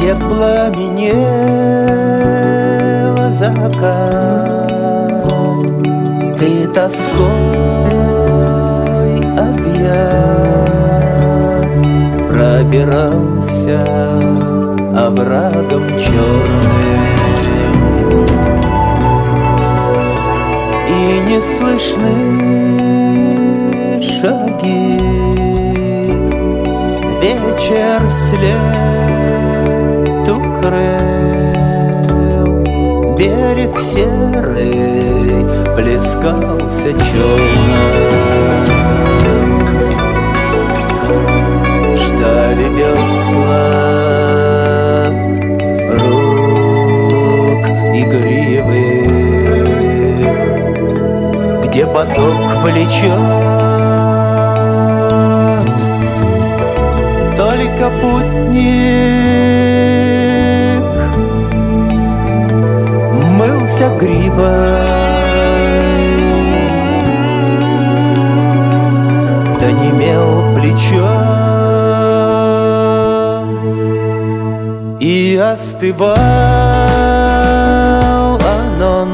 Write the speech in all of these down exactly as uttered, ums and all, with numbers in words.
где пламенел закат, ты тоской объят, пробирался оврагом черным, и не слышны шаги. Вечер след укрыл, берег серый плескался черным. Ждали весла рук игривых, где поток влечет, только путник мылся гривой, да немел плечо, и остывал оно,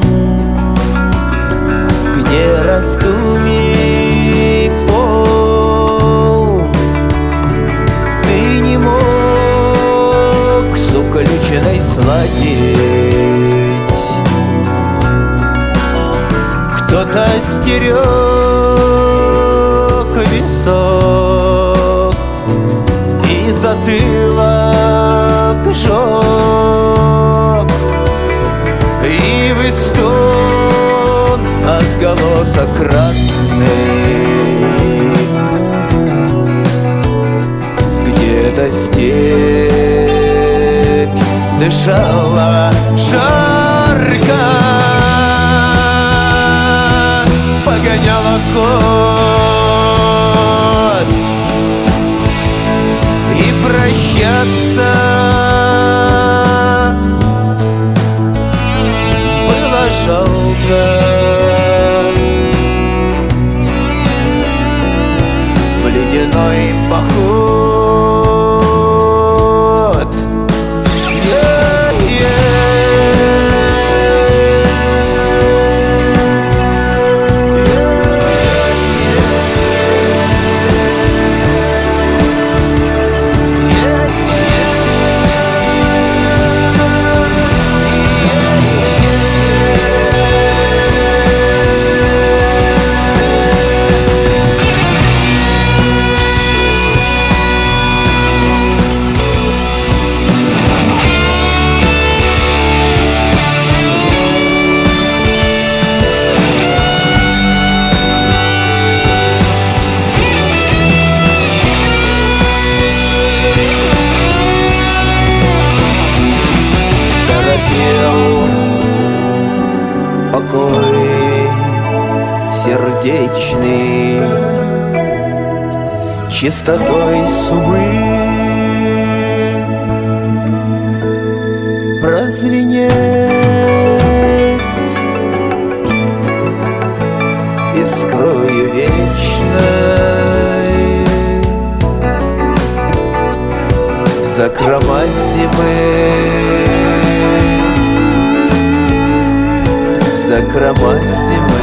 где раздумий пол. Ты не мог с уключенной сладить, кто-то стерег висок и затылок жег, и в стон отголосок ратный, где-то степь дышала жарко, погоняла ход, и прощаться было жалко. В ледяной поход покой сердечный, чистотой сумы прозвенеть искрою вечной, закрома зимы, закрома зимы.